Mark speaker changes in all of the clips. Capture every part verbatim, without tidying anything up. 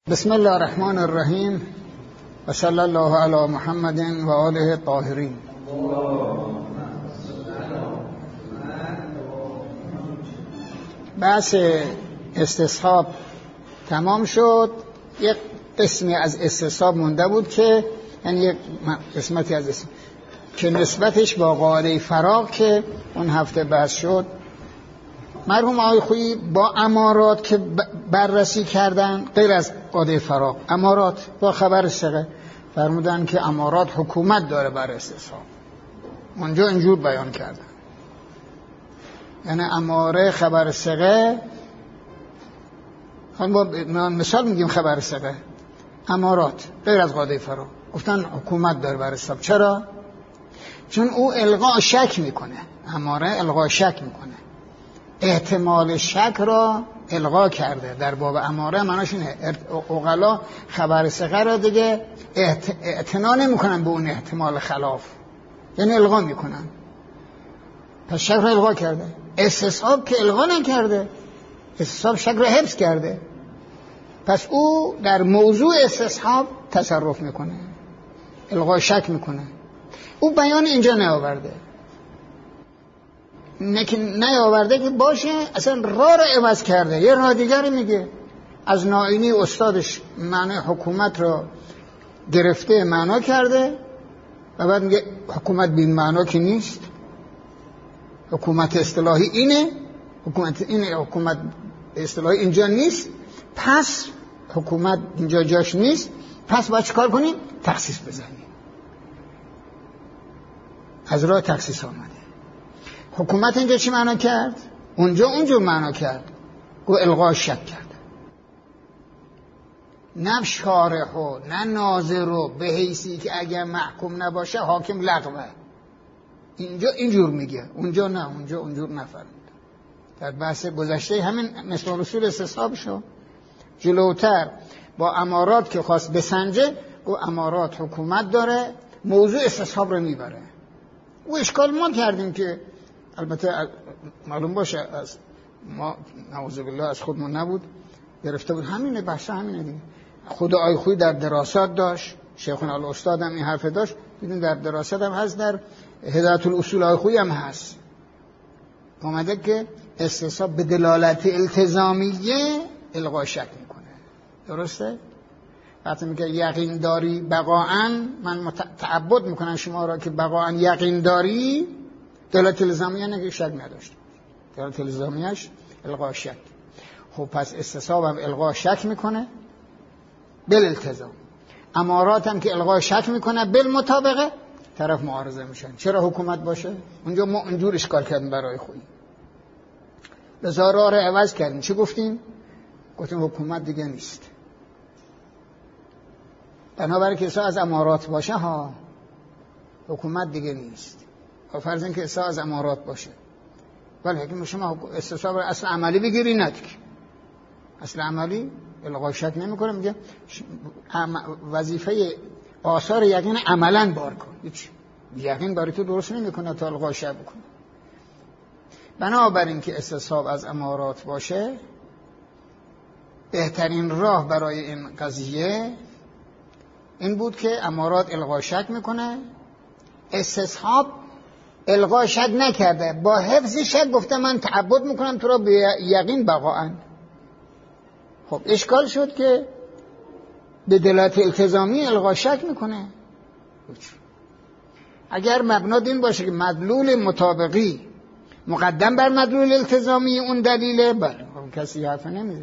Speaker 1: بسم الله الرحمن الرحیم و صلی الله علی محمد و آله الطاهرین. بحث استصحاب تمام شد. یک قسمی از استصحاب مونده بود که یعنی یک قسمتی از استصحاب که نسبتش با قاعده فراغ که اون هفته بحث شد. مرحوم آقای خویی با امارات که بررسی کردن غیر از قاعده فراغ، امارات با خبر ثقه فرمودن که امارات حکومت داره بر استصحاب. اونجا اینجور بیان کردن، یعنی اماره خبر ثقه. با مثال میگیم خبر ثقه، امارات غیر از قاعده فراغ گفتن حکومت داره بر استصحاب. چرا؟ چون او الغا شک میکنه، اماره الغا شک میکنه، احتمال شک را الغا کرده. در باب اماره معناش اینه عقلا خبر ثقه را دیگه اعتنا نمیکنن به اون احتمال خلاف، یعنی الغا میکنن. پس شک را الغا کرده. استصحاب که الغا نکرده، استصحاب شک را حفظ کرده. پس او در موضوع استصحاب تصرف میکنه، الغا شک میکنه. او بیان اینجا نیاورده، نه که نیاورده که باشه، اصلا راه را عوض کرده، یه راه دیگر میگه. از نائینی استادش معنی حکومت را گرفته معنا کرده و بعد میگه حکومت بین معنا که نیست، حکومت اصطلاحی اینه، حکومت اینه، حکومت اصطلاحی اینجا نیست، پس حکومت اینجا جاش نیست، پس باید چیکار کنیم؟ تخصیص بزنیم. از راه تخصیص آمده. حکومت اینجا چی معنا کرد؟ اونجا اونجور معنا کرد، گو الغا شک کرد. نه شارحو نه ناظرو به حیثی که اگر محکوم نباشه حاکم لغوه. اینجا اینجور میگه، اونجا نه، اونجا اونجور نفرمود. در بحث گذشته همین مثل رسول استصحاب شو. جلوتر با امارات که خواست بسنجه، گو امارات حکومت داره، موضوع استصحاب رو میبره. و اشکال ما کردیم که البته معلوم باشه از ما نعوذ بالله از خودمون نبود، گرفته بود. همینه، بحث همینه دیگه. خود آقای خویی در دراسات داشت، شیخنا الاستاد هم این حرف داشت، دیدین در دراسات هم هست، در هدایت الاصول آقای خویی هم هست. اومده که استصحاب به دلالت التزامیه الغا شک میکنه. درسته؟ وقتی میگه یقین داری بقاءً، من متعبد میکنم شما را که بقاءً یقین داری، دلالت الزامیه نگه شک نداشت، دلالت الزامیهش الغا شک. خب پس استصحاب هم الغا شک میکنه بالالتزام، امارات هم که الغا شک میکنه بالمطابقه، طرف معارضه میشن. چرا حکومت باشه؟ اونجا ما اونجور اشکال کردیم برای خویی، لذا راه رو عوض کردیم. چی گفتیم؟ گفتیم حکومت دیگه نیست، بنابراین که اصلا از امارات باشه ها، حکومت دیگه نیست. و فرض این که اصلا از امارات باشه، ولی اگه شما استصحاب اصل عملی بگیری، ندیگه اصل عملی الغا شک نمی کنه، میگه وظیفه آثار یقین عملا بار کن. هیچ یقین برای تو درست نمی کنه تا الغا شک بکنه. بنابراین که استصحاب از امارات باشه، بهترین راه برای این قضیه این بود که امارات الغا شک میکنه، استصحاب الغا شک نکرده، با حفظ شک گفته من تعبد میکنم تو را به یقین بقاءً. خب اشکال شد که به دلالت التزامی الغا شک میکنه. اگر مبنا این باشه که مدلول مطابقی مقدم بر مدلول التزامی اون دلیله، بله کسی حرف نمیزنه.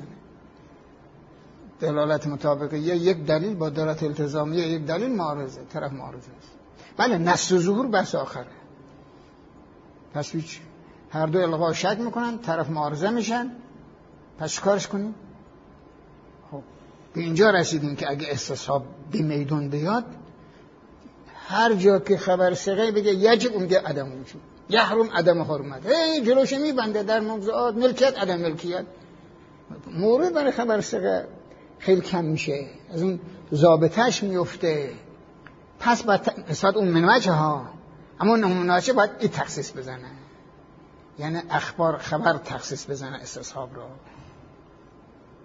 Speaker 1: دلالت مطابقی یک دلیل با دلالت التزامی یک دلیل معارضه، طرف معارضه است. بله نص و ظهور بس آخره. پس هیچ، هر دو الغا شک میکنن، طرف معارضه میشن، پس کارش کنیم. خب به اینجا رسیدیم که اگه استصحاب به میدون بیاد، هر جا که خبر ثقه بگه یجب، اونجا عدم وجود، یحرم عدم حرمت، هی جلوش میبنده در موضوعات ملکیت عدم ملکیت. مورد برای خبر ثقه خیلی کم میشه، از اون ضابطه‌اش میفته. پس باید حساب اون منوجه ها، اما اون منوجه باید این تخصیص بزنه، یعنی اخبار خبر تخصیص بزنه استصحاب را.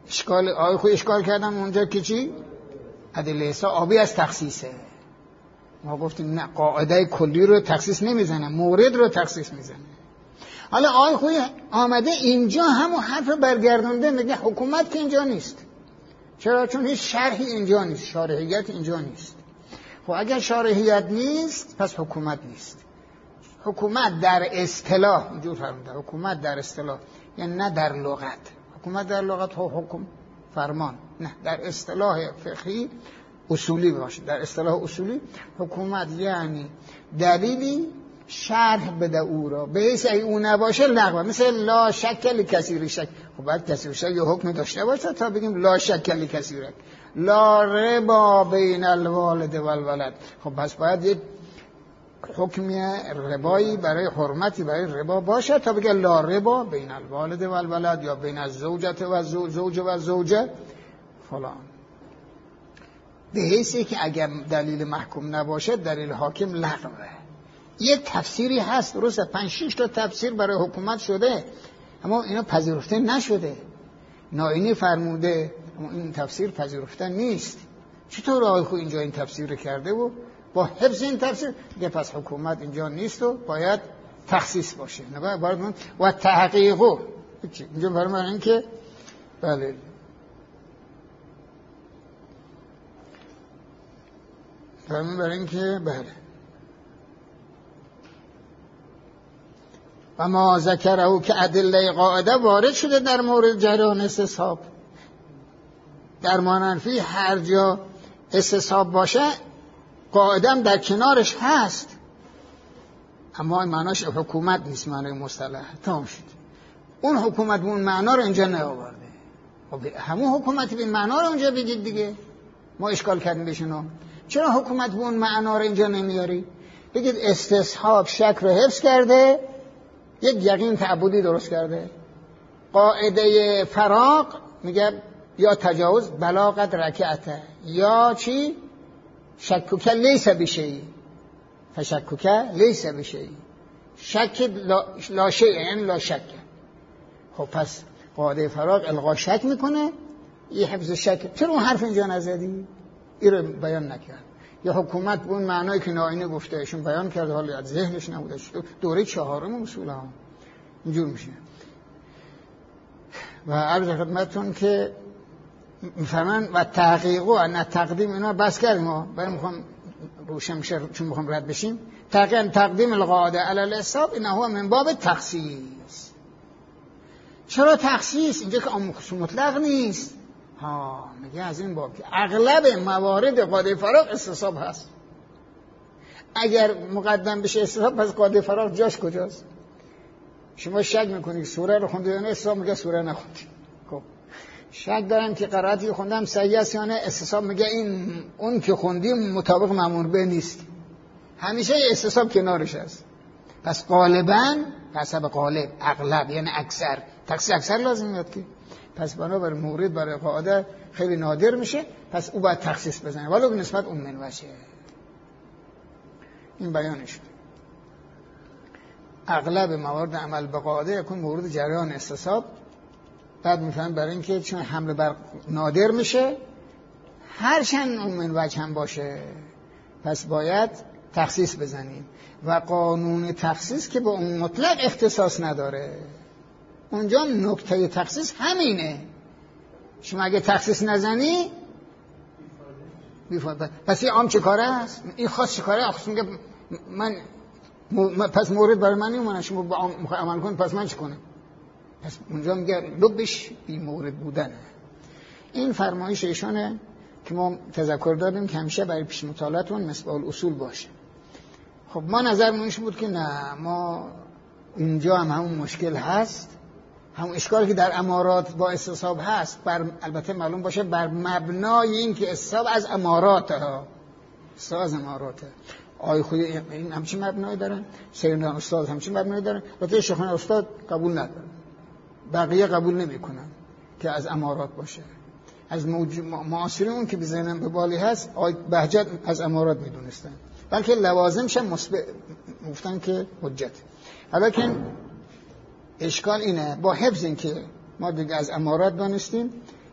Speaker 1: اشکال آقای خوی اشکال کردم اونجا که چی؟ ادله حسابی از تخصیصه. ما گفتیم نه، قاعده کلی رو تخصیص نمیزنه، مورد رو تخصیص میزنه. حالا آقای خوی آمده اینجا همون حرف برگردونده، میگه حکومت که اینجا نیست. چرا؟ چون هیچ شرحی اینجا نیست، شارحیت اینجا نیست. خب اگر شارحیت نیست پس حکومت نیست. حکومت در اصطلاح اینجور فرموده، حکومت در اصطلاح یعنی نه در لغت. حکومت در لغت حکم فرمان، نه در اصطلاح فقهی اصولی باشه. در اصطلاح اصولی حکومت یعنی دلیلی شرح بده او را، به حیث ای او نباشه لغوه. مثل لا شک لکثیر شک. خب باید کثیر شک یه حکم داشته باشه تا بگیم لا شک لکثیر. لا ربا بین الوالد والولد. خب پس باید یه حکمی ربایی برای حرمتی برای ربا باشه تا بگه لا ربا بین الوالد والولد یا بین الزوجه و زوج و زوجه فلان. به حیثی که اگر دلیل محکوم نباشه دلیل حاکم لغوه. یه تفسیری هست درسته، پنج شش تا تفسیر برای حکومت شده اما اینا پذیرفته نشده. نائینی فرموده اما این تفسیر پذیرفته نیست. چطور آقای خو اینجا این تفسیر رو کرده و با حفظ این تفسیر دیگه پس حکومت اینجا نیست و باید تخصیص باشه. نه باید من و تحقیقو اینجا برای من این که بله برای من برای این که بله و ما ذکره او که ادله قاعده وارد شده در مورد جریان استصحاب. در ماننفی هر جا استصحاب باشه قاعده هم در کنارش هست، اما معناش حکومت نیست، معنای مصطلح تمام شد. اون حکومت به اون معنا رو اینجا نیاورده. خب همون حکومتی به معنا رو اونجا بگید دیگه. ما اشکال کردیم بهشونو. چرا حکومت به اون معنا رو اینجا نمیاری؟ بگید استصحاب شک رو حفظ کرده، یک یقین تعبدی درست کرده. قاعده فراق میگه یا تجاوز بلاغت رکعته یا چی؟ شکوک لیس بشیء فشکوک لیس بشیء. شک لا, لا شیء یعنی لا شک. خب پس قاعده فراق الغا شک میکنه، یه حفظ شک. چرا اون حرف اینجا نزدی؟ این رو بیان نکرد. یا حکومت به اون معنایی که نائینی گفته ایشون بیان کرده حالا از ذهنش نبوده. دوره چهارم اصول ها اینجور میشه. و عرض خدمتتون که میفهمن و تحقیق و نه تقدیم اینا بس کردیم ها. برای میخوام روشن میشه چون میخوام رد بشیم. تقدیم تقدیم القاعده علی الحساب اینه هو من باب تخصیص. چرا تخصیص؟ اینجا که عام خصوص مطلق نیست. ها میگه از این باب که اغلب موارد قاعده فراق استصحاب هست. اگر مقدم بشه استصحاب پس قاعده فراق جاش کجاست؟ شما شک میکنید سوره رو خوندید یا نه؟ استصحاب میگه سوره نخوندید. خب شک دارم که قرائتی خوندم صحیح است یا نه؟ استصحاب میگه این اون که خوندیم مطابق مأمور به نیست. همیشه استصحاب کنارش است. پس غالبا حسب غالب اغلب یعنی اکثر تخصیص اکثر لازم میاد که پس بنابراین مورد برای قاعده خیلی نادر میشه، پس او باید تخصیص بزنه ولو به نسبت اون منوشه. این بیانش اغلب موارد عمل به قاعده یکون مورد جریان استصحاب. بعد میفهم برای اینکه چون حمله بر نادر میشه هرچند اون منوج هم باشه پس باید تخصیص بزنیم و قانون تخصیص که به اون مطلق اختصاص نداره. اونجا نکته تخصیص همینه. شما اگه تخصیص نزنی بیفاده. پس این عام چه کاره است؟ این خاص چه کاره؟ آخه میگه من م... پس مورد برای من نیومونه، شما با عام میخوای عمل کنی پس من چه کنم؟ پس اونجا میگه لبش بی مورد بودنه. این فرمایش ایشونه که ما تذکر دادیم که همیشه برای پیش مطالعاتون مثل اصول باشه. خب ما نظرمونش بود که نه، ما اونجا هم همون مشکل هست، همون اشکالی که در امارات با استصحاب هست، بر البته معلوم باشه بر مبنای این که استصحاب از امارات ها استصحاب از اماراته. آی خود این همچین مبنایی دارن، سیدنا استاد همچین مبنایی دارن، البته شیخان استاد قبول ندارن، بقیه قبول نمیکنن که از امارات باشه. از معاصرین اون که به ذهنم به بالی هست آی بهجت از امارات میدونستن، بلکه لوازمش هم مثبت گفتن که حجت. حالا که اشکال اینه با حفظ این که ما دیگه از امارات دانستیم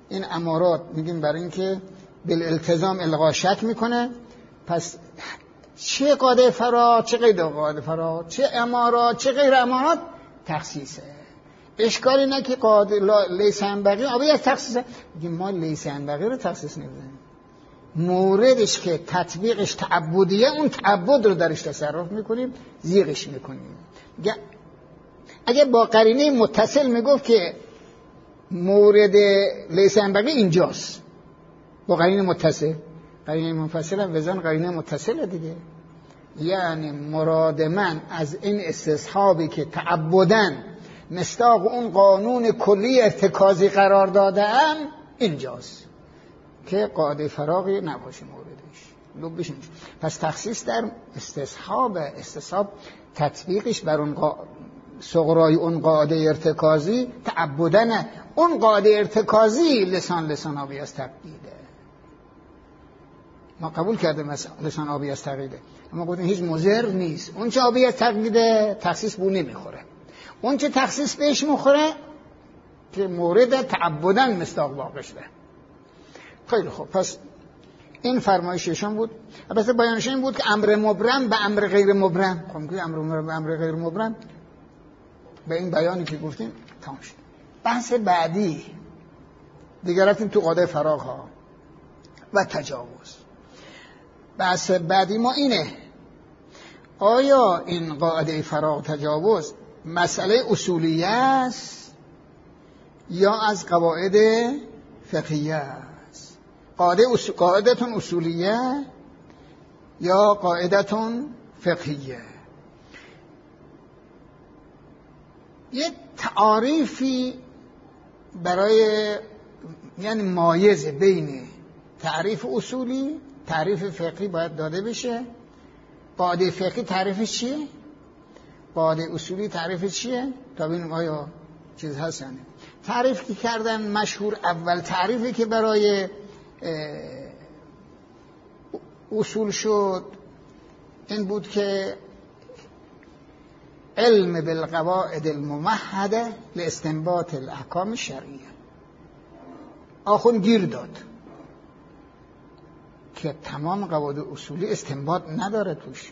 Speaker 1: این امارات میگیم برای اینکه بالالتزام الغا شک میکنه. پس چه قاعده فرا، چه غیر قاعده فرا، چه امارات، چه غیر امارات تخصیصه. اشکالی نه که قاعده لیس ینبغی آبی از تخصیصه. میگیم ما لیس ینبغی رو تخصیص نمیدیم، موردش که تطبیقش تعبدیه اون تعبد رو درش تصرف میکنیم، زیغش میکنیم. اگه با قرینه متصل میگفت که مورد لیس ینبغی اینجاست، با قرینه متصل، قرینه منفصل هم وزن قرینه متصل دیگه. یعنی مراد من از این استصحابی که تعبدن مصداق اون قانون کلی ارتکازی قرار داده‌ام اینجاست که قاعده فراغی نباشه موردش، لبش اینجا. پس تخصیص در استصحاب، استصحاب تطبیقش بر اون قا... صغرای اون قاعده ارتکازی تعبدن اون قاعده ارتکازی لسان لسان آبی از تقییده. ما قبول کردیم لسان آبی از تقییده، اما گفتیم هیچ مضر نیست. اون چه آبی از تقییده تخصیص بو نمیخوره، اون چه تخصیص بهش میخوره که مورد تعبدن مصداق واقع شده. خیلی خوب، پس این فرمایششون بود. البته بیانش این بود که امر مبرم به امر غیر مبرم، خب که امر مبرم به امر غیر مبرم به این بیانی که گفتیم تمام شد. بحث بعدی دیگه رفتیم تو قاعده فراغ ها و تجاوز. بحث بعدی ما اینه، آیا این قاعده فراغ تجاوز مسئله اصولیه است یا از قواعد فقهیه است؟ قاعده اصول... قاعدتون اصولیه یا قاعدتون فقهیه؟ یه تعریفی برای یعنی مایزه بین تعریف اصولی تعریف فقهی باید داده بشه. قاعده فقهی تعریفش چیه؟ قاعده اصولی تعریفش چیه؟ تا ببینیم آیا چیز هست یعنی. تعریف که کردن مشهور، اول تعریفی که برای اصول شد این بود که علم بالقواعد الممهده لاستنباط الاحکام الشرعیه. آخون گیر داد که تمام قواعد اصولی استنباط نداره توش.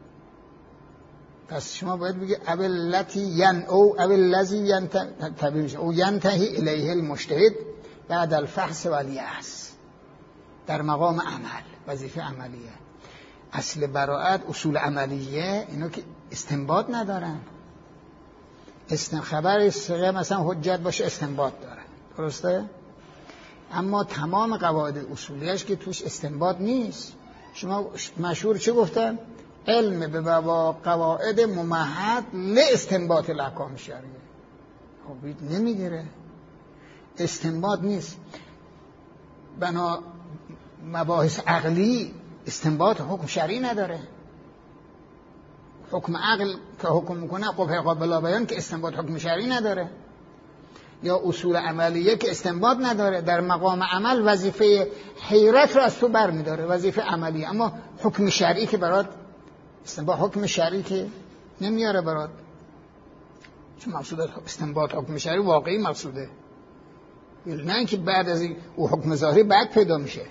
Speaker 1: پس شما باید بگی اولتی ین او اولذی ینتهی او ینتهی الیه المجتهد بعد الفحص والیأس در مقام عمل، وظیفه عملیه. اصل براءت اصول عملیه، اینو که استنباط ندارن. استن خبر صغه مثلا حجت باشه استنباط دارن، درسته؟ اما تمام قواعد اصولیش که توش استنباط نیست. شما مشهور چه گفتن؟ علم به قواعد ممهد لاستنباط الاحکام الشرعیه. خب نمیگیره، استنباط نیست. بنا مباحث عقلی استنباط حکم شرعی نداره. حکم عقل که حکم میکنه قبح قابل بیان که استنباط حکم شرعی نداره. یا اصول عملیه که استنباط نداره، در مقام عمل وظیفه حیرت رو از تو بر میداره، وظیفه عملیه. اما حکم شرعی که برات استنباط حکم شرعی که نمیاره برات، چون مقصود استنباط حکم شرعی واقعی مقصوده، نه اینکه بعد از این او حکم ظاهری بعد پیدا میشه.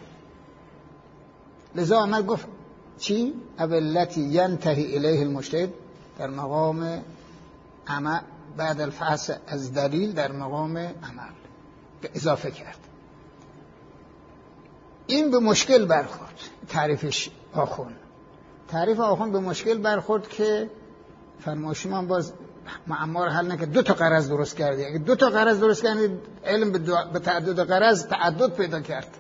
Speaker 1: لذا عمل گفت چی؟ اولتی ینتهی الیه المجتهد در مقام عمل بعد الفحص از دلیل در مقام عمل اضافه کرد. این به مشکل برخورد. تعریفش آخون تعریف آخون به مشکل برخورد که فرمایش من باز معما رو حل نکرد. دو تا غرض درست کردی. اگه دو تا غرض درست کردی علم به تعدد غرض تعدد پیدا کرد.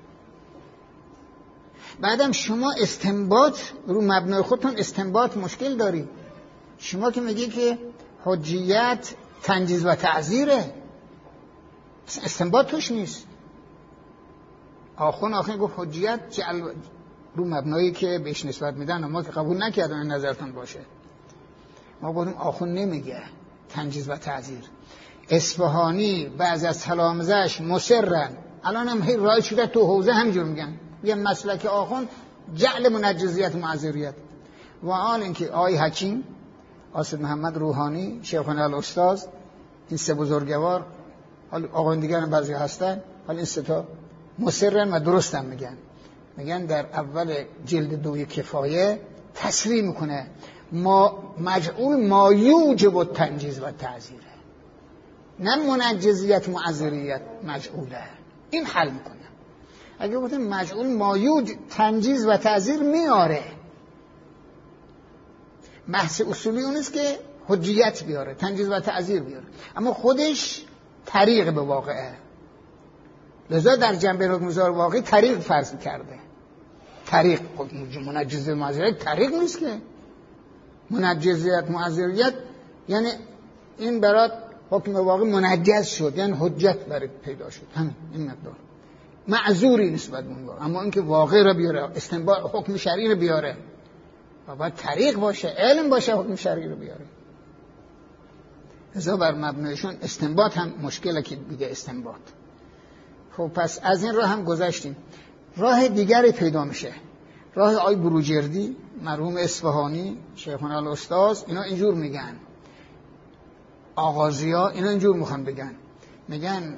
Speaker 1: بعدم شما استنباط رو مبنای خودتون استنباط مشکل داری. شما که میگی که حجیت تنجیز و تعزیره، استنباط توش نیست. آخون آخون گفت حجیت جعل رو مبنایی که بهش نسبت میدن، ما که قبول نکردم این نظرتون باشه. ما گفتیم آخون نمیگه تنجیز و تعزیر. اصفهانی بعض از تلامذه‌اش مصرن، الان هم هی رایج شده تو حوزه همینجور میگن، یه مسلک آخون جعل منجزیت و معذوریت. و آن اینکه آقای حکیم، آصف محمد روحانی، شیخنا الاستاذ، این سه بزرگوار، حالا آقایان دیگر هم بعضی هستن، حالا این سه تا مصرن و درستم میگن. میگن در اول جلد دوی کفایه تصریح میکنه ما مجعول ما یوجب التنجیز و تعزیره، نه منجزیت معذریت مجعوله. این حل میکنه. اگه گفتیم مجعول مایوج تنجیز و تعذیر میاره، بحث اصولی اون است که حجیت بیاره، تنجیز و تعذیر بیاره، اما خودش طریق به واقعه. لذا در جنبه حکم‌گزار واقعی طریق فرض کرده. طریق منجز و معذریت طریق نیست که. منجزیت معذریت یعنی این برات حکم واقعی منجز شد، یعنی حجت برای پیدا شد، همین این مقدار. معذوری نسبت به اون واقع. اما اینکه واقع را بیاره، استنباط حکم شرعی رو بیاره و باید طریق باشه، علم باشه حکم شرعی رو بیاره. لذا بر مبنایشون استنباط هم مشکله که دیگه استنباط. خب پس از این راه هم گذشتیم. راه دیگری پیدا میشه، راه آی بروجردی، مرحوم اصفهانی، شیخنا الاستاذ، اینا اینجور میگن. آغازی‌ها اینا اینجور میخوان بگن، میگن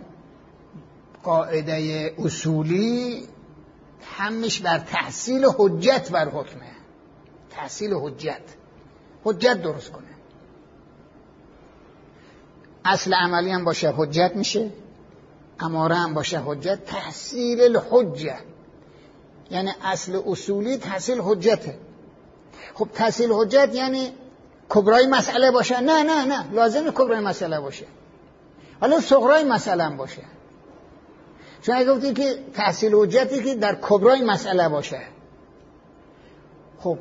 Speaker 1: قاعده اصولی همش بر تحصیل حجت بر حکمه. تحصیل حجت، حجت درست کنه. اصل عملی هم باشه حجت میشه، اماره هم باشه حجت. تحصیل الحجه یعنی اصل اصولی تحصیل حجته. خب تحصیل حجت یعنی کبرای مسئله باشه؟ نه نه نه، لازم کبرای مسئله باشه. حالا صغرای مسئله هم باشه. چون اگه گفتی که تحصیل حجتی که در کبرای مسئله باشه، خب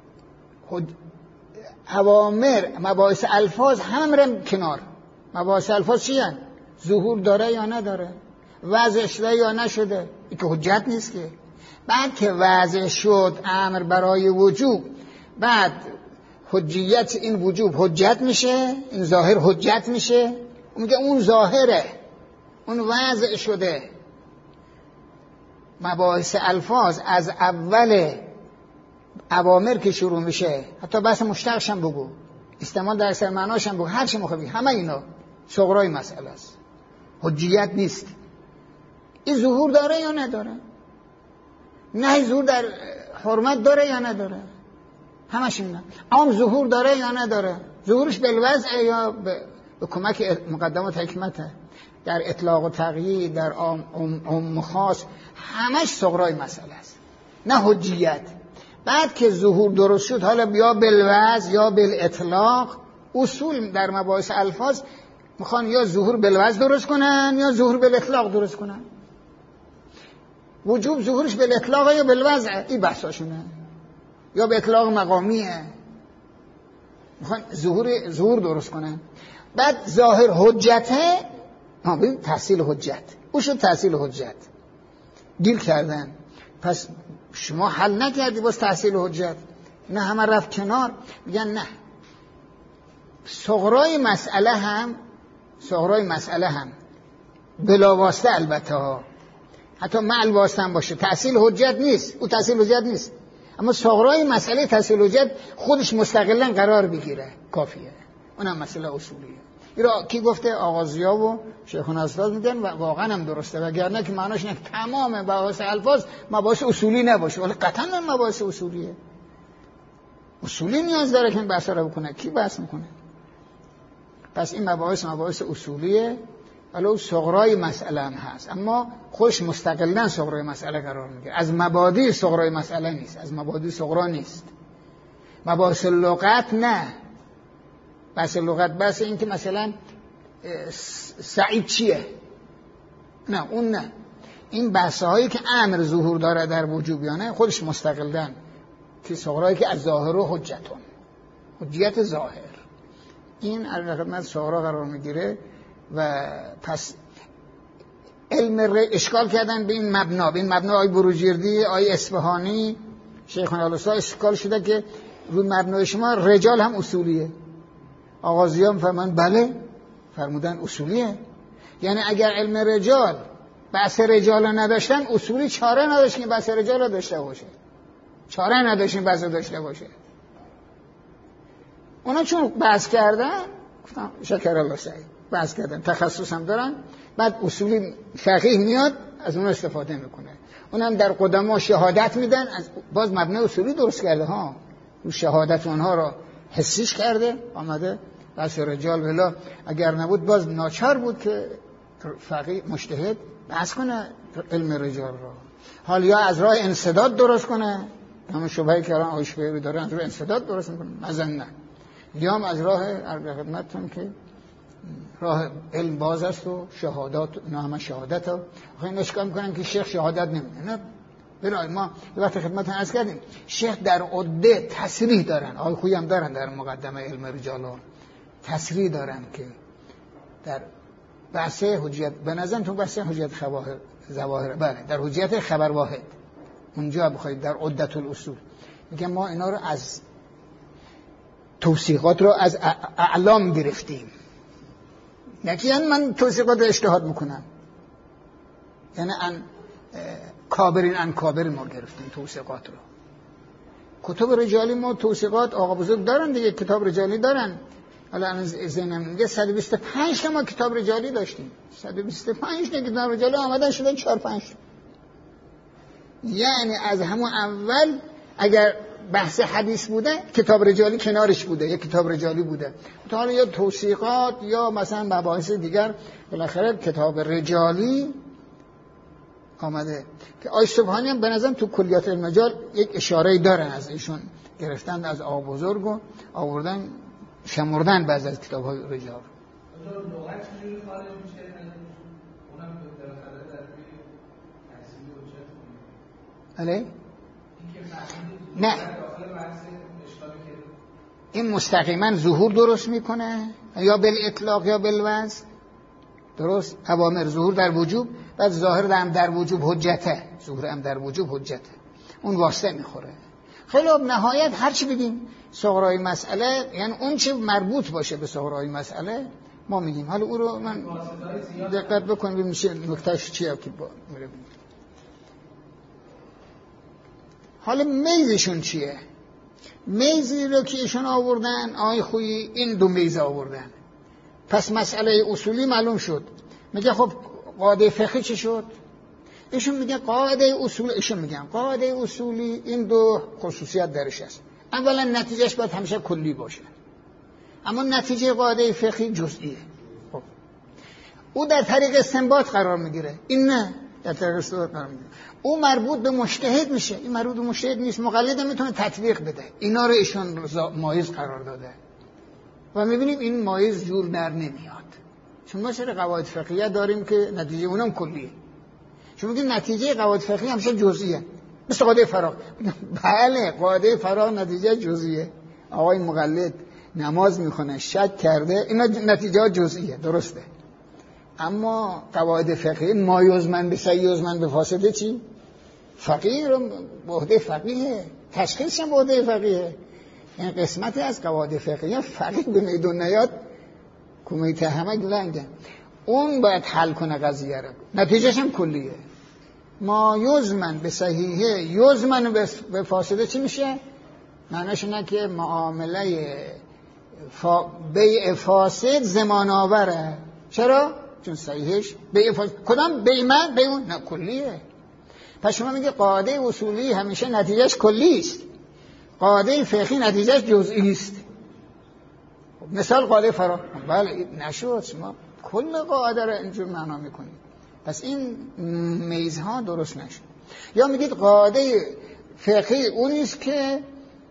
Speaker 1: اوامر مباحث الفاظ هم رم کنار. مباحث الفاظ چی هست؟ ظهور داره یا نداره، وضع شده یا نشده، این که حجت نیست که. بعد که وضع شد امر برای وجوب، بعد حجیت این وجوب حجت میشه، این ظاهر حجت میشه. اون میگه اون ظاهره، اون وضع شده. مباحث الفاظ از اول اوامر که شروع میشه، حتی بحث مشتقش هم بگو، استعمال در اکثر معناش هم بگو، هر چی مخوابی، همه اینا صغرای مسئله است، حجیت نیست. این ظهور داره یا نداره؟ نه ظهور در حرمت داره یا نداره؟ همش اینا. عام ظهور داره یا نداره؟ ظهورش بالوضع یا به, به کمک مقدمات حکمته، در اطلاق و تغییر، در عام عام خاص، همش صغرای مسئله است، نه حجیت. بعد که ظهور درست شد، حالا یا بالوضع یا بالاطلاق. اصول در مباحث الفاظ میخوان یا ظهور بالوضع درست کنن یا ظهور بالاطلاق درست کنن. وجوب ظهورش بالاطلاق یا بالوضع، این بحثاشونه، یا به اطلاق مقامیه. میخوان ظهور ظهور درست کنن. بعد ظاهر حجته، ها ببین تحصیل حجت، او شد تحصیل حجت. دیل کردن. پس شما حل نکردی باز تحصیل حجت، نه همه رفت کنار. میگن نه، صغرای مسئله هم صغرای مسئله هم بلا واسطه، البته ها حتی مع الواسطه هم باشه، تحصیل حجت نیست، او تحصیل حجت نیست. اما صغرای مسئله تحصیل حجت خودش مستقلا قرار بگیره، کافیه. اونم مسئله اصولیه. این را کی گفته؟ آغازیا و شیخنا استاد میگن و واقعا هم درسته. وگرنه که معناش نه تمام مباحث الفاظ مباحث اصولی نباشه، ولی قطعا هم مباحث اصولیه. اصولی نیاز داره که این بحث رو بکنه. کی بحث میکنه؟ پس این مباحث مباحث اصولیه، ولو صغرای مسئله هم هست، اما خوش مستقلا صغرای مسئله قرار میگیره. از مبادی صغرای مسئله نیست، از مبادی صغرا نیست. مباحث لغت نه. بحث لغت بحث این که مثلا سعید چیه، نه اون نه. این بحث هایی که امر ظهور داره در وجوبیانه خودش مستقلن، که صغرایی که از ظاهر و حجتون، حجیت ظاهر، این از صغرا قرار میگیره. و پس علم ر... اشکال کردن به این مبنا، به این مبنا آی بروجردی، آی اصفهانی، شیخنا الاستاذ اشکال شده که روی مبنای شما رجال هم اصولیه. آغازیان فرمان بله، فرمودن اصولیه. یعنی اگر علم رجال بحث رجال نداشتن، اصولی چاره نداشت که بحث رجال رو داشته باشه، چاره نداشتین بحث داشته باشه. اونا چون بحث کردن، گفتم شکر الله سعید، بحث کردن، تخصص هم دارن، بعد اصولی فقیه میاد از اون استفاده میکنه. اونم در قدما شهادت میدن، از باز مبنای اصولی درست کرده ها، رو شهادت اونها رو حسیش کرده آمده بس رجال بلا. اگر نبود باز ناچار بود که فقیه مجتهد بحث کنه علم رجال رو. حال یا از راه انسداد درست کنه، همه شبهه که الان آیشبهری داره از راه انسداد درست میکنه مزنه، یا هم از راه عرض خدمتتون که راه علم باز است و شهادات، نه همه شهادت ها. آخه این اشکال میکنن که شیخ شهادت نمیده. نه برای ما یه وقت خدمتتون عرض کردیم شیخ در عده تصریح دارن، آقای خویی هم دارن در مقدمه علم رجال ها تصریح دارن که در بحث حجیت، به نظرم تو بحث حجیت خواهر ظواهر، بله در حجیت خبر واحد اونجا بخواید در عدت الاصول میگم ما اینا رو از توثیقات رو از اعلام گرفتیم. یعنی من توثیقات رو اجتهاد میکنم، یعنی ان کابرین ان کابر ما گرفتیم توثیقات رو. کتب رجالی ما توثیقات آقا بزرگ دارن دیگه، کتاب رجالی دارن. حالا الان ذهنم میگه صد و بیست و پنج تا ما کتاب رجالی داشتیم، صد و بیست و پنج تا کتاب رجالی آمدن شدن چهار پنج. یعنی از همون اول اگر بحث حدیث بوده کتاب رجالی کنارش بوده، یک کتاب رجالی بوده. تا حالا یا توثیقات یا مثلا مباحث دیگر بالاخره کتاب رجالی آمده که آی سبحانی هم به نظرم تو کلیات المجال یک اشاره‌ای دارن از ایشون گرفتن از آقا بزرگ و آوردن شمردن بعض از کتاب‌های رجال. علی؟ نه این مستقیما ظهور درست میکنه یا بالاطلاق یا بالوصف، درست اوامر ظهور در وجوب، بعد ظاهر هم در وجوب حجته، ظهور هم در وجوب حجته، اون واسطه میخوره. خیلی نهایت هر چی بگیم صغرای مسئله، یعنی اون چه مربوط باشه به صغرای مسئله ما میگیم. حالا او رو من دقت بکنم میشه نکتهش چیه که با میره بگیم. حالا میزشون چیه؟ میزی رو که ایشون آوردن آی خویی این دو میز آوردن. پس مسئله اصولی معلوم شد. میگه خب قاعده فقهی چی شد؟ ایشون میگه قاعده اصولی، ایشون میگن قاعده اصولی این دو خصوصیت درش هست. اولا نتیجهش باید همیشه کلی باشه، اما نتیجه قاعده فقهی جزئیه. خب او در طریق استنباط قرار میگیره، این نه در طریق استنباط قرار میگیره. او مربوط به مجتهد میشه، این مربوط به مجتهد نیست. مقلد میتونه تطبیق بده. اینا رو ایشون مایز قرار داده و میبینیم این مایز جور در نمیاد. چون ما چرا قواعد فقهیه داریم که نتیجه اونم کلیه، چون میگیم نتیجه قواعد فقهی همیشه جزئیه، مثل قاعده فراغ. بله قاعده فراغ نتیجه جزئیه. آقای مقلد نماز میخونه شک کرده، اینا نتیجه جزئیه، درسته. اما قواعد فقهی ما یزمن به صحیح یزمن به فاسده چی؟ فقیه رو بهده فقیه، تشخیصش هم بهده فقیه. این قسمتی از قواعد فقهی فقیه به میدون نیاد کمیته همه گلنگه، اون باید حل کنه قضیه رو، نتیجهش هم کلیه. ما یزمن به صحیحه یزمن به فاسده چی میشه؟ معنیش اینه که معامله فا... بیع فاسد زمان آوره. چرا؟ چون صحیحش بیع فاسد، کدام بیع من؟ بیع اون؟ نه کلیه. پس شما میگه قاعده اصولی همیشه نتیجهش کلی است، قاعده فقهی نتیجهش جزئی است. مثال قاعده فراغ، بله نشد، شما کل قاعده رو اینجور معنا میکنید، پس این میزها درست نشد. یا میگید قاعده فقهی اونی است که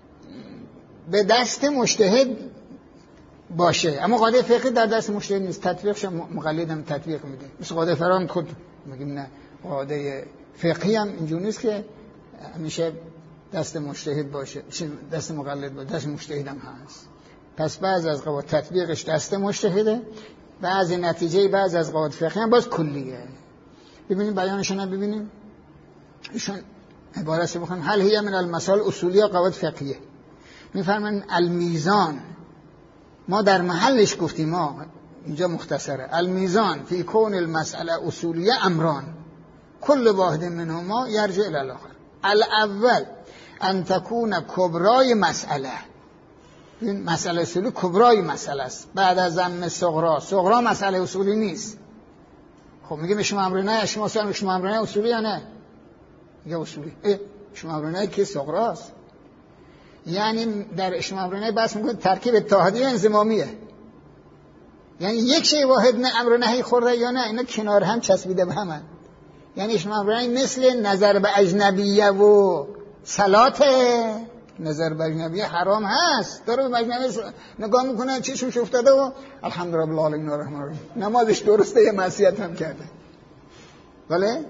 Speaker 1: به دست مجتهد باشه، اما قاعده فقهی در دست مجتهد نیست، تطبیقش مقلد هم تطبیق میده. مثل قاعده فراغ خود میگیم نه، قاعده فقهی هم اینجور نیست که همیشه دست مجتهد باشه، دست مقلد باشه، دست مجتهد هم هست. پس بعض از قواعد تطبیقش دست مجتهده، بعضی نتیجه بعض از قواعد فقهی هم باز کلیه. ببینیم بیانشون هم ببینیم. ایشون عبارتش بخونیم هل هی من المسائل اصولیه قواعد فقهیه. میفرمایند المیزان، ما در محلش گفتیم، ما اینجا مختصره، المیزان فی کون المسئله اصولیه امران کل واحد منهما یرجع الی الاخر. الاول ان تکون کبرای مسئله، این مسئله اصولی کبرای مسئله است، بعد از ضم صغرا. صغرا مسئله اصولی نیست. خب میگه شما امر نه، شما سوال شما امر نه اصولی یا نه؟ میگه اصولی. اه شما امر نه که صغراست. یعنی در شما امر نه بحث میکنه ترکیب اتحادی انضمامیه. یعنی یک شی واحد نه امر نهی خورده یا نه، اینا کنار هم چسبیده به هم. یعنی شما امر نه مثل نظر به اجنبیه و صلات. نظر به اجنبیه حرام هست، داره به اجنبی نگاه میکنه چشمش افتاده و الحمدلله رب العالمین الرحمن الرحیم، نمازش درسته یه معصیت هم کرده. بله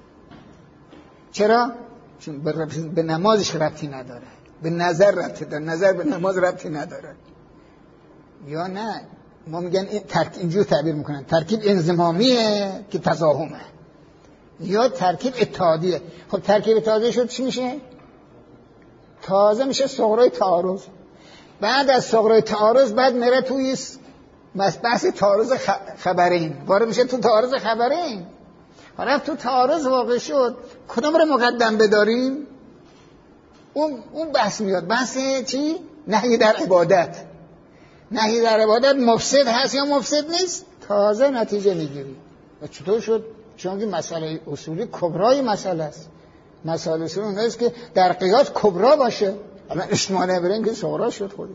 Speaker 1: چرا؟ چون به نمازش ربطی نداره، به نظر ربطی داره، نظر به نماز ربطی نداره. یا نه ما میگن این ترکیب اینجور تعبیر میکنن ترکیب انضمامیه که تزاحمه، یا ترکیب اتحادیه. خب ترکیب اتحادیه شد چی میشه؟ تازه میشه صغرای تعارض. بعد از صغرای تعارض بعد میره توی بحث تعارض خبرین، وارد میشه تو تعارض خبرین. حالا تو تعارض واقع شد کدوم رو مقدم بداریم؟ اون اون بحث میاد، بحث چی؟ نهی در عبادت. نهی در عبادت مفسد هست یا مفسد نیست؟ تازه نتیجه میگیری. و چطور شد؟ چون که مسئله اصولی کبرای مسئله است. مسائل اصولی اون است که در قیاس کبرا باشه، اما اشتماله بریم که صغرا شد خودش.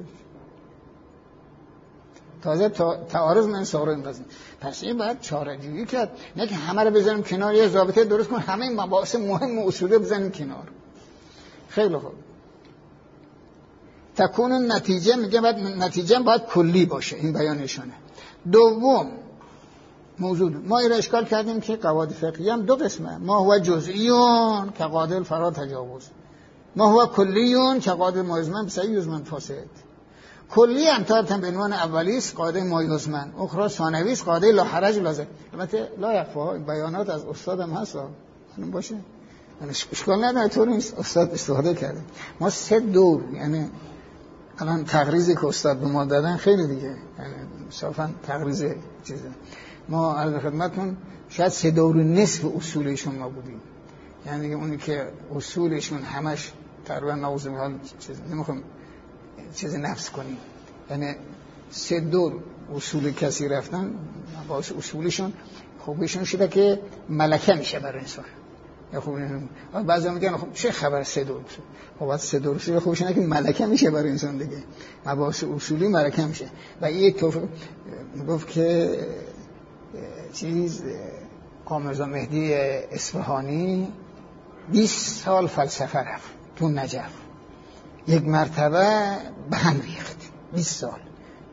Speaker 1: تازه تعارض من صغرا اندازیم. پس این باید چاره‌جویی کرد، نه که همه رو بزنیم کنار، یه ضابطه درست کنیم همه این مباحث مهم و اصولی بزنیم کنار. خیلی خوب. تکون نتیجه میگه بعد نتیجه باید کلی باشه، این بیانشونه. دوم موضوع ما این را اشکال کردیم که قواعد فقهی هم دو قسمه، ما هو جزئیون که قادر فرا تجاوز، ما هو کلیون که قادر مایزمن بسایی یزمن فاسد. کلی هم تا به عنوان اولیست قاعده مایزمن، اخرى ثانویست قاعده لا حرج لازم. البته لا یخفا بیانات از استادم هست خانم باشه، من اشکال نداره، طور نیست استاد استفاده کرده. ما سه دور، یعنی الان تقریزی که استاد به ما دادن خیلی دیگه، یعنی صافا تقریز چیزه. ما عرض خدمتون شاید سه دور نصف اصولشون ما بودیم، یعنی اونی که اصولشون همش تقریبا نوز حال چیز نمیخوام چیز نفس کنیم، یعنی سه دور اصول کسی رفتن باعث اصولشون خوبشون شده که ملکه میشه برای انسان. یا خوب بعضی میگن خب چه خبر سه دور اصول، خب بعد سه دور اصول خوبش اینه که ملکه میشه برای انسان دیگه، مباحث اصولی ملکه میشه. و این توفیق گفت که چیز قامرزا مهدی اصفهانی بیست سال فلسفه رفت تو نجف، یک مرتبه به هم ریخت. بیست سال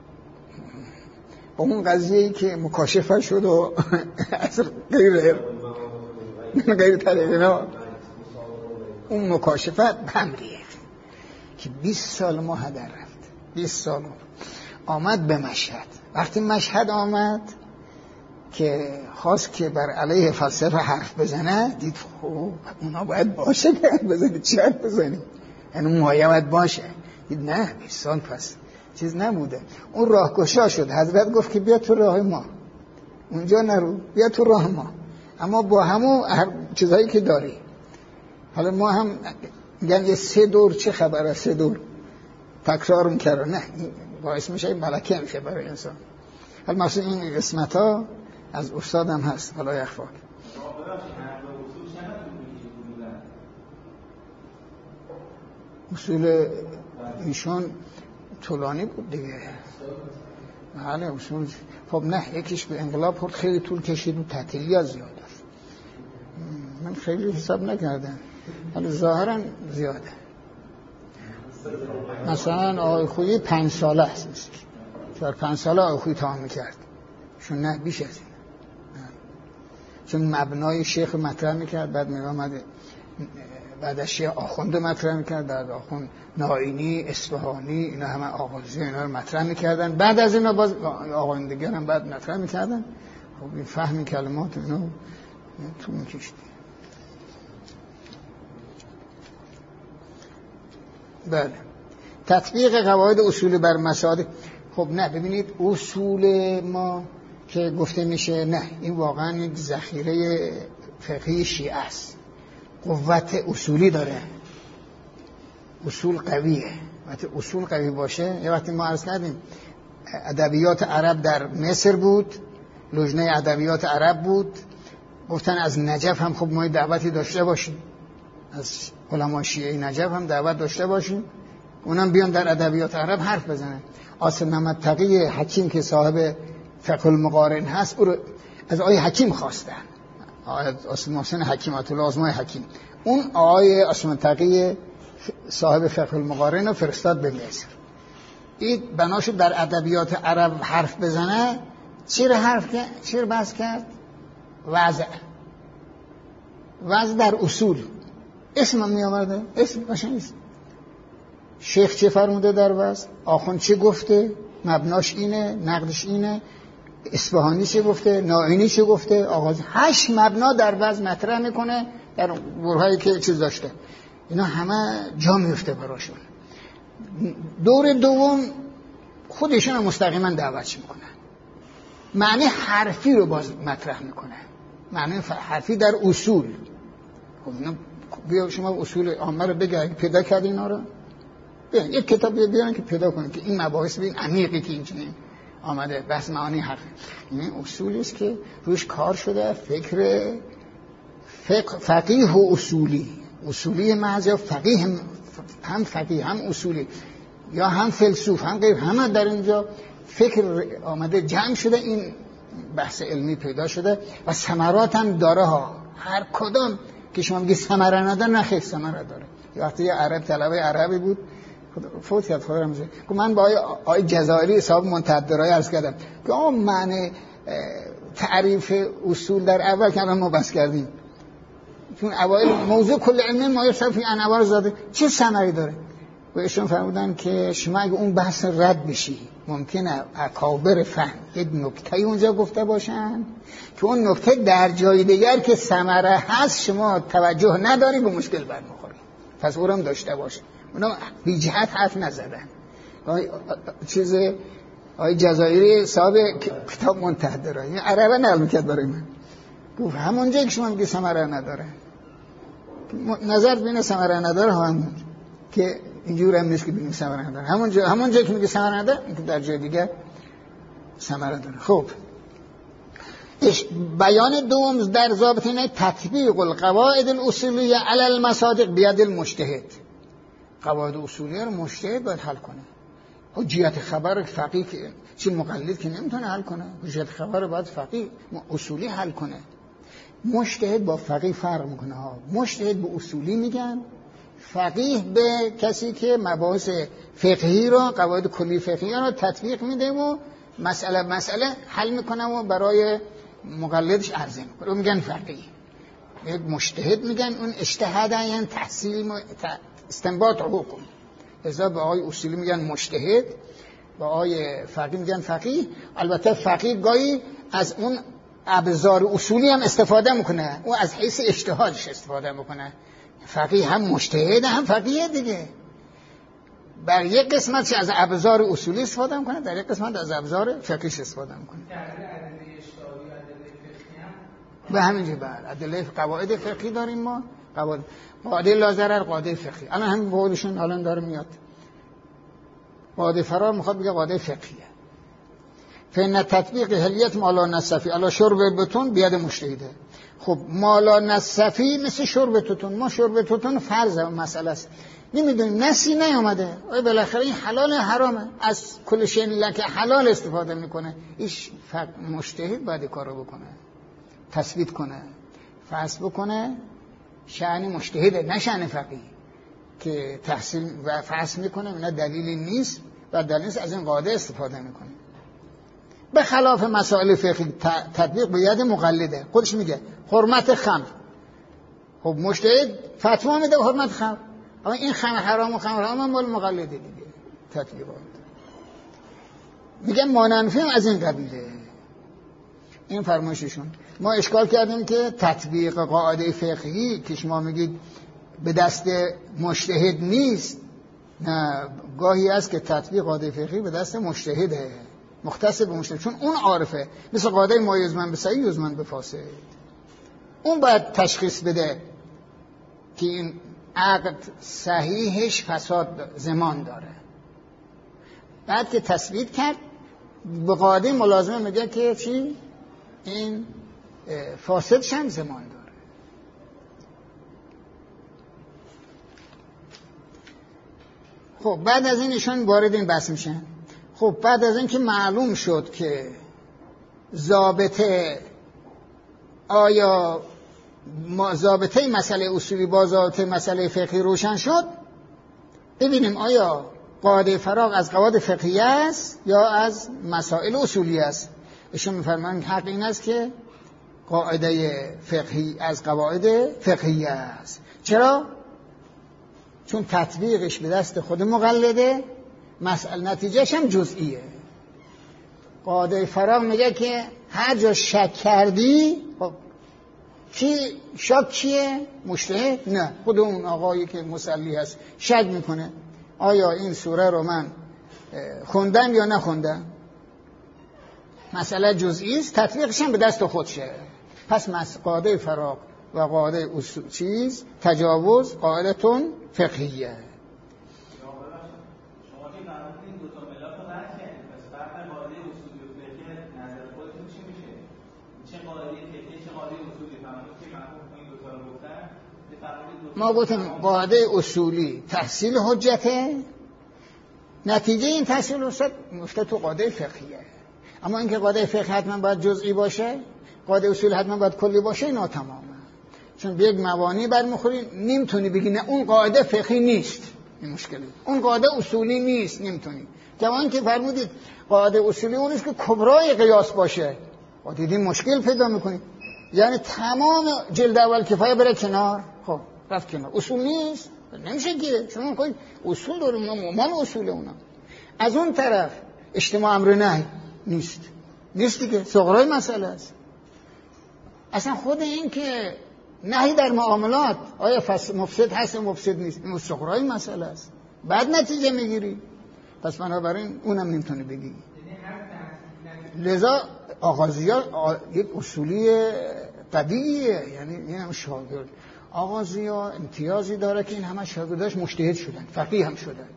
Speaker 1: با اون قضیه‌ای که مکاشفه شد و از غیر غیر طریقنا اون مکاشفت به هم ریخت که بیست سال ما هدر رفت. بیست سال آمد به مشهد. وقتی مشهد آمد که خواست که بر علیه فلسفه حرف بزنه، دید خب اونا باید باشه که حرف بزنید، چی حرف بزنید؟ یعنی اون مایه باید باشه. دید نه بیست سال پس چیز نبوده. اون راه گشا شد. حضرت گفت که بیا تو راه ما، اونجا نرو، بیا تو راه ما، اما با همون چیزهایی که داری. حالا ما هم میگن یه سه دور چه خبره، سه دور تکرار میکرده، نه باعث میشه ملکه میشه برای انسان. حالا مثلا این قسمت ها از استادم هست، حالا یخفاک اصول ایشون طولانی بود دیگه. بله اصول خب نه یکیش به انقلاب خورد، خیلی طول کشید و تعطیلی ها زیاد است. من خیلی حساب نکردم، ولی ظاهرا زیاده. مثلا آقای خویی پنج ساله هست، چهار پنج ساله آقای خویی تمام میکرد، چون نه بیش از این، چون مبنای شیخ مطرح میکرد، بعد میامد بعد از شیخ آخوند مطرح میکرد، بعد آخوند نائینی، اصفهانی، اینا همه آغازی اینا رو مطرح میکردن، بعد از اینا باز آقایان دیگر هم بعد مطرح میکردن. خب این فهم کلمات اینا تو میکشتی. بله تطبیق قواعد اصول بر مسائل. خب نه ببینید اصول ما که گفته میشه نه، این واقعا یک ذخیره فقهی شیعه است، قوت اصولی داره، اصول قویه. وقتی اصول قوی باشه، یه وقتی ما عرض کردیم ادبیات عرب در مصر بود، لجنه ادبیات عرب بود، گفتن از نجف هم خب ما دعوتی داشته باشیم، از علما شیعه نجف هم دعوت داشته باشیم، اونم بیان در ادبیات عرب حرف بزنن. آصف محمد تقی حکیم که صاحب فقه المقارن هست، او رو از آقای حکیم خواستن، آصف محسن حکیم آیت آزمای حکیم. اون آقای آصف محمد تقی صاحب فقه المقارن رو فرستاد به مصر. این بناشو در ادبیات عرب حرف بزنه. چی رو حرف کرد؟ چی رو بحث کرد؟ وضع. وضع در اصول. اسم هم می آورده؟ اسم باشه نیست. شیخ چه فرموده در وضع؟ آخوند چه گفته؟ مبناش اینه، نقدش اینه. اصفهانی چه گفته؟ ناینی چه گفته؟ آغاز هشت مبنا در وضع مطرح میکنه در گروهایی که چیز داشته. اینا همه جا میفته براشون. دور دوم خودشون مستقیما دعوتش میکنن، معنی حرفی رو باز مطرح میکنه، معنی حرفی در اصول. خب اینا بیا شما اصول عامه رو بگید، پیدا کردین اینا رو، بیان یک کتاب بیارن که پیدا کنید که این مباحث ببین عمیقی که اینجوری آمده، بحث معانی حرف. این اصولی است که روش کار شده، فکر فقه فقیه و اصولی، اصولی محض یا فقیه، هم هم فقیه هم اصولی یا هم فیلسوف هم غیر، همه در اینجا فکر آمده جمع شده، این بحث علمی پیدا شده و ثمرات هم داره ها. هر کدام که شما میگی ثمره نداره، نه خیلی ثمره داره. وقتی یه عرب طلبه عربی بود فوت کرد خدا رحمتش کنه، من با آقای آقای جزائری صاحب منتدرای عرض کردم که آ معنی تعریف اصول در اول که الان ما بحث کردیم، چون اوایل موضوع کل علم ما صرف انوار زاده چه ثمری داره. و ایشون فرمودن که شما اگه اون بحث رد بشی ممکنه اکابر فهم یک نکته اونجا گفته باشن که اون نکته در جای دیگر که ثمره هست شما توجه نداری، به مشکل برمیخوری. پس اونم داشته باشه. اونا بی جهت حرف نزدن. آی چیز آی جزائری صاحب کتاب منتهدره این عربه نقل میکرد برای من، گفت همونجا که شما میگی ثمره نداره، نظر بین ثمره نداره همون که اینجور هم نیست که بگیم ثمره نداره، همونجا همونجا که میگی ثمره نداره که در جای دیگه ثمره داره. خب بیان دوم در ضابطه تطبیق القواعد الاصولیه علی المصادق بیاد المجتهد. قواعد اصولیه رو مجتهد باید حل کنه. حجیت خبر فقیه که چه مقلد که نمیتونه حل کنه، حجیت خبر رو باید فقیه اصولی حل کنه. مجتهد با فقیه فرق میکنه ها. مجتهد به اصولی میگن، فقیه به کسی که مباحث فقهی رو، قواعد کلی فقهی رو تطبیق میده و مسئله مسئله حل میکنه و برای مقلدش عرضه میکنه، میگن فقیه. یک مجتهد میگن اون اجتهاد یعنی تحصیل استنباط حکم. لذا به آقای اصولی میگن مجتهد، به آقای فقیه میگن فقیه. البته فقیه گاهی از اون ابزار اصولی هم استفاده میکنه، او از حیث اجتهادش استفاده میکنه. فقیه هم مجتهد هم فقیه دیگه. بر یک قسمتش از ابزار اصولی استفاده میکنه، در یک قسمت از ابزار فقهیش استفاده میکنه. به همین جهت بر ادله قواعد فقهی داریم ما، قواعد قاعده لا ضرر، قاعده فقهی. الان همین قولشون الان داره میاد. قاعده فرار میخواد بگه قاعده فقهیه. فإن تطبیق هلیت مالا نصفی علی شرب بتون بیاد مجتهده. خب مالا نصفی مثل شرب توتون، ما شرب توتون فرض مسئله است، نمیدونیم نسی نیامده، آیا بالاخره این حلال حرامه، از کل شیء لک حلال استفاده میکنه. ایش مجتهد باید کارو بکنه، تثبیت کنه، فحص بکنه. شأن مجتهد نه شأن فقیه که تحصیل و فحص میکنه، نه دلیلی نیست و دلیل نیست از این قاعده استفاده میکنه. به خلاف مسائل فقهی تطبیق به ید مقلده. خودش میگه حرمت خمر، خب مجتهد فتوا میده حرمت خمر، اما این خمر حرام و خمر حرام مال مقلده دیگه تطبیقات. میگه ماننفی از این قبیله. این فرمایششون. ما اشکال کردیم که تطبیق قاعده فقهی که شما میگید به دست مجتهد نیست، نه، گاهی است که تطبیق قاعده فقهی به دست مجتهده، مختص به مجتهد، چون اون عارفه. مثل قاعده ما یزمن به صحیح یزمن به فاسد، اون باید تشخیص بده که این عقد صحیحش فساد زمان داره. بعد که تثبیت کرد به قاعده ملازمه میگه که چی؟ این فاسد چند زمان داره. خب بعد از این ایشون وارد این بحث میشن. خب بعد از این که معلوم شد که ضابطه آیا ضابطه مسئله اصولی با ضابطه مسئله فقهی روشن شد، ببینیم آیا قاعده فراغ از قواعد فقهی است یا از مسائل اصولی است. ایشون میفرمایند حق این است که قاعده فقهی از قواعد فقهی است. چرا؟ چون تطبیقش به دست خود مقلده، مسئله نتیجهش هم جزئیه. قاعده فراغ میگه که هر جا شک کردی، خب کی شک کیه؟ مجتهد؟ نه، خود اون آقایی که مصلی هست شک میکنه آیا این سوره رو من خوندم یا نخوندم. مسئله جزئی است، تطبیقش هم به دست خودشه. پس قاعده فراغ و قاعده اصول چیز تجاوز قاعدتون فقهیه. ما گفتیم قاعده اصولی تحصیل حجته، نتیجه این تحصیل حجت مفته تو قاعده فقهیه. اما اینکه قاعده فقه حتما باید جزئی باشه، قاعده اصول حتما باید کلی باشه، اینا تمامه. چون به یک مبانی برمیخوری، نمیتونی بگی نه اون قاعده فقهی نیست، این مشکلی. اون قاعده اصولی نیست، نمیتونی. جوان که فرمودید قاعده اصولی اون است که کبرای قیاس باشه، و دیدین مشکل پیدا میکنید. یعنی تمام جلد اول کفایه بره کنار، خب رفت کنار. اصول نیست، نمیشه که شما میگید اصول داریم، ما مال اصول اونا. از اون طرف اجتماع امر نهی نیست، نیست دیگه، صغرای مسئله است. اصلا خود این که نهی در معاملات آیا مفسد هست یا مفسد نیست، این صغرای مسئله است، بعد نتیجه میگیری. پس بنابراین اونم نمیتونه بگی. لذا آغازی‌ها یک اصولی طبیعیه، یعنی این هم شاگرد آغازی‌ها امتیازی داره که این همه شاگرداش مجتهد شدن، فقیه هم شدن.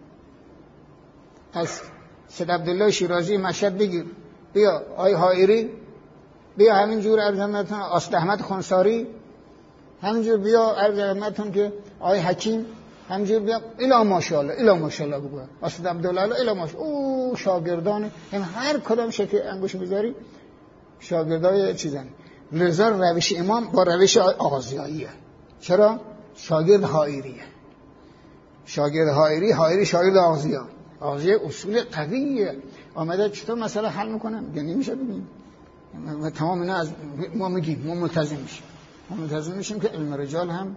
Speaker 1: پس سید عبدالله شیرازی مشهد بگیر، بیا آی حائری، بیا همینجور ارزمتون آسد احمد خونساری، همینجور بیا ارزمتون که آی حکیم، همینجور بیا الا ماشاءالله الا ماشاءالله بگو آسد عبدالله الا ماشاءالله. او شاگردان هم هر کدام شکل انگوش میذاری شاگردای چیزن. لذا روش امام با روش آغازیاییه. چرا؟ شاگرد حائریه، شاگرد حائری، حائری شاگرد آغازیه. آغازیه اصول قویه. آمده چطور مسئله حل میکنم؟ میگه نمیشه ببین. تمام اینا از ما میگیم، ما ملتزم میشیم. ما ملتزم میشیم که علم رجال هم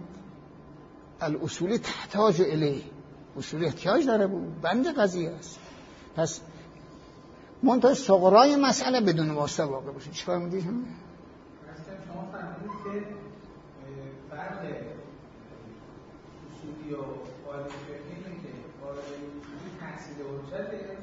Speaker 1: الاصول تحتاج الیه، اصول احتیاج داره، بند قضیه است. پس منتها صغرای مسئله بدون واسطه واقع باشه. چیکار میگید؟
Speaker 2: شما فهمیدید که فرق اصولی و قاعده فقهی اینه که قاعده اصولی تحصیل حجته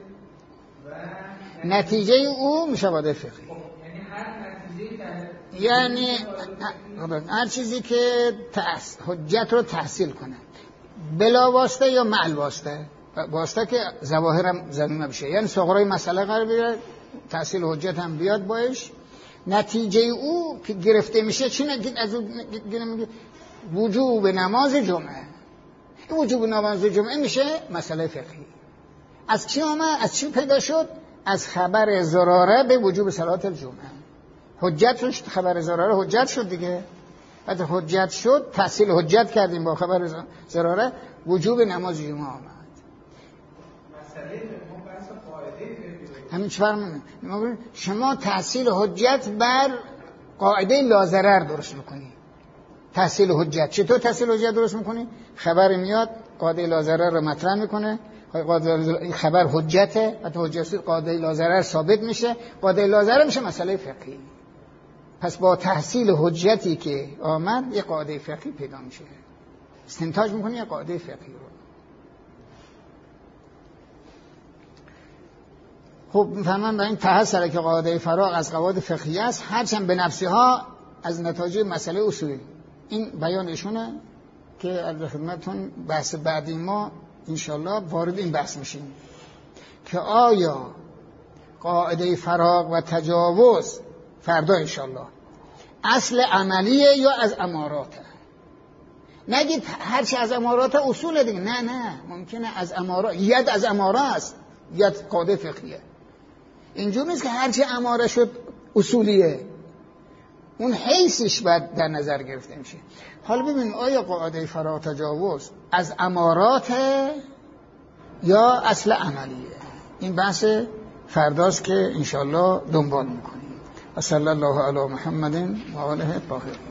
Speaker 2: و
Speaker 1: نتیجه او میشه قاعده فقهی.
Speaker 2: یعنی هر نتیجه
Speaker 1: یعنی هر چیزی که تحص... حجت رو تحصیل کنه بلا واسطه یا مع واسطه، واسطه که ظواهرم ضمیمه بشه، یعنی صغرای مسئله قرار بگیره، تحصیل حجت هم بیاد باش. نتیجه او که گرفته میشه چی نگید؟ از اون میگه وجوب نماز جمعه. وجوب نماز جمعه میشه مسئله فقهی. از چی آمد؟ از چی پیدا شد؟ از خبر ضراره به وجوب صلات الجمعه. حجت شد، خبر ضراره حجت شد دیگه. بعد حجت شد، تحصیل حجت کردیم با خبر ضراره، وجوب نماز جمعه آمد.
Speaker 2: مسئله بحث قاعده
Speaker 1: همین چه فرمونه؟ شما تحصیل حجت بر قاعده لا درست میکنی. تحصیل حجت چطور تحصیل حجت درست میکنی؟ خبر میاد قاعده لا ضرر رو مطرح میکنه، این خبر حجته، بعد حجت قاعده لا ضرر ثابت میشه، قاعده لا ضرر میشه مسئله فقهی. پس با تحصیل حجتی که آمد یه قاعده فقهی پیدا میشه، استنتاج میکنی یه قاعده فقهی رو. خب میفهمن به این تحصیل که قاعده فراغ از قواعد فقهی است، هرچند به نفسها از نتایج مسئله اصولی. این بیانشونه که از خدمتتون بحث بعدی ما انشالله وارد این بحث میشیم که آیا قاعده فراغ و تجاوز فردا انشالله اصل عملیه یا از اماراته. نگید هرچی از امارات اصول دیگه، نه نه، ممکنه از امارات، ید از اماره است، ید قاعده فقهیه. اینجور نیست که هرچی اماره شد اصولیه، اون حیثش باید در نظر گرفته میشه. حالا ببینیم آیا قاعده فرا تجاوز از امارات یا اصل عملیه؟ این بحث فرداست که انشالله دنبال میکنیم. و صلی الله علی محمد و آله الطاهرین.